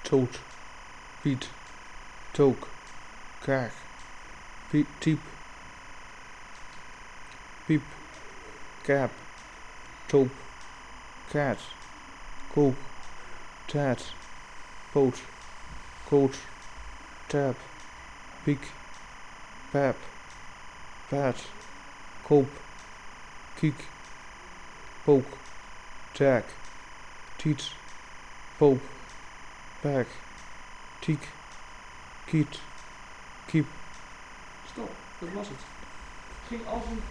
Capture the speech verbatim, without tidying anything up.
toot, piet, took, kaag, piep, typ, piep, kap, toop, kaat, kook, taat, poot, koot, taap, piek, paap, paat, koop, kiek, pook, taak, tiet, poop, paak, tiek, kiet, kiep. Stop, dat was het. Het ging als een